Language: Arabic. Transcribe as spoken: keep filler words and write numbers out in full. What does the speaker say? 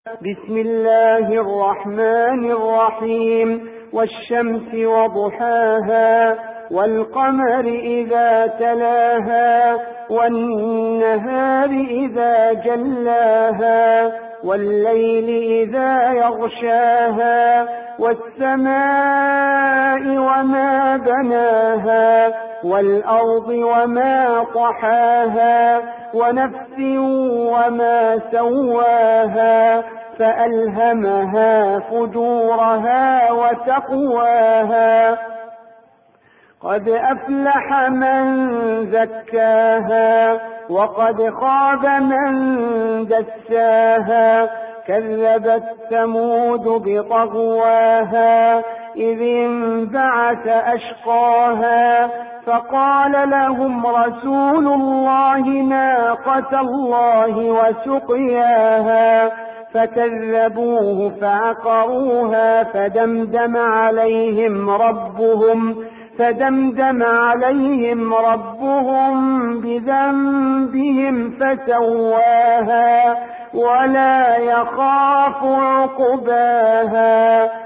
بسم الله الرحمن الرحيم والشمس وضحاها والقمر إذا تلاها والنهار إذا جلاها والليل إذا يغشاها والسماء وما بناها والأرض وما طحاها ونفس وما سواها فألهمها فجورها وتقواها قد أفلح من زكاها وقد خاب من دساها كذبت ثمود بطغواها إذ انبعث أشقاها فقال لهم رسول الله ناقة الله وسقياها فكذبوه فعقروها فدمدم عليهم ربهم فدمدم عليهم ربهم بذنبهم فسواها ولا يخاف عقباها